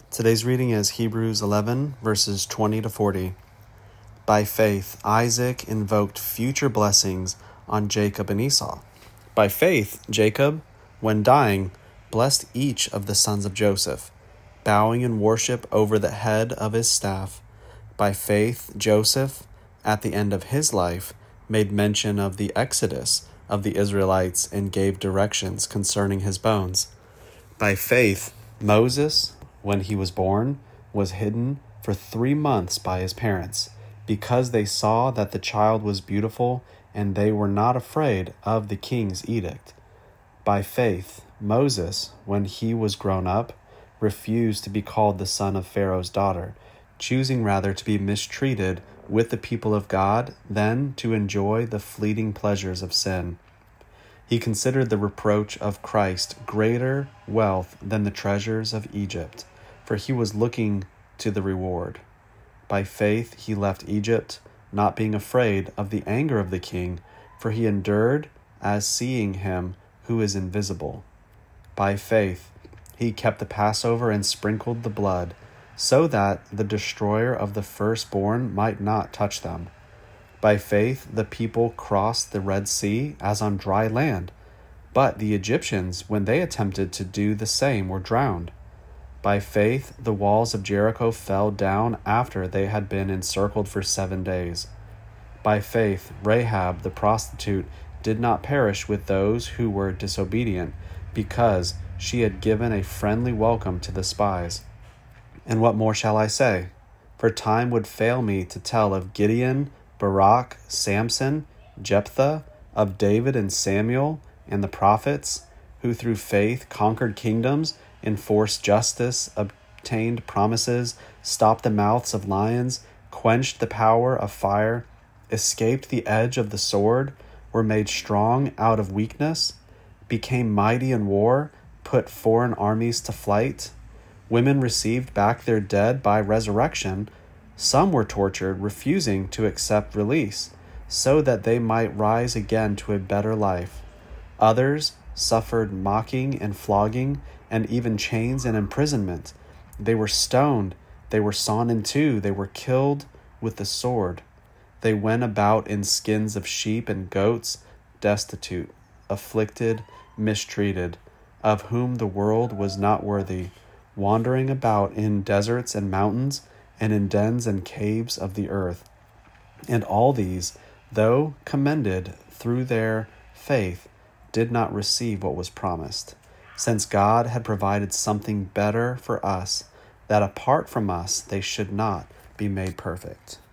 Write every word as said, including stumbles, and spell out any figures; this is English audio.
Today's reading is Hebrews eleven, verses twenty to forty. By faith, Isaac invoked future blessings on Jacob and Esau. By faith, Jacob, when dying, blessed each of the sons of Joseph, bowing in worship over the head of his staff. By faith, Joseph, at the end of his life, made mention of the exodus of the Israelites and gave directions concerning his bones. By faith, Moses, when he was born, was hidden for three months by his parents, because they saw that the child was beautiful, and they were not afraid of the king's edict. By faith, Moses, when he was grown up, refused to be called the son of Pharaoh's daughter, choosing rather to be mistreated with the people of God than to enjoy the fleeting pleasures of sin. He considered the reproach of Christ greater wealth than the treasures of Egypt, for he was looking to the reward. By faith he left Egypt, not being afraid of the anger of the king, for he endured as seeing him who is invisible. By faith he kept the Passover and sprinkled the blood, so that the destroyer of the firstborn might not touch them. By faith the people crossed the Red Sea as on dry land, but the Egyptians, when they attempted to do the same, were drowned. By faith the walls of Jericho fell down after they had been encircled for seven days. By faith Rahab the prostitute did not perish with those who were disobedient, because she had given a friendly welcome to the spies. And what more shall I say? For time would fail me to tell of Gideon, Barak, Samson, Jephthah, of David and Samuel, and the prophets, who through faith conquered kingdoms, enforced justice, obtained promises, stopped the mouths of lions, quenched the power of fire, escaped the edge of the sword, were made strong out of weakness, became mighty in war, put foreign armies to flight. Women received back their dead by resurrection. Some were tortured, refusing to accept release, so that they might rise again to a better life. Others suffered mocking and flogging, and even chains and imprisonment. They were stoned, they were sawn in two, they were killed with the sword. They went about in skins of sheep and goats, destitute, afflicted, mistreated, of whom the world was not worthy, wandering about in deserts and mountains, and in dens and caves of the earth. And all these, though commended through their faith, did not receive what was promised, since God had provided something better for us, that apart from us they should not be made perfect.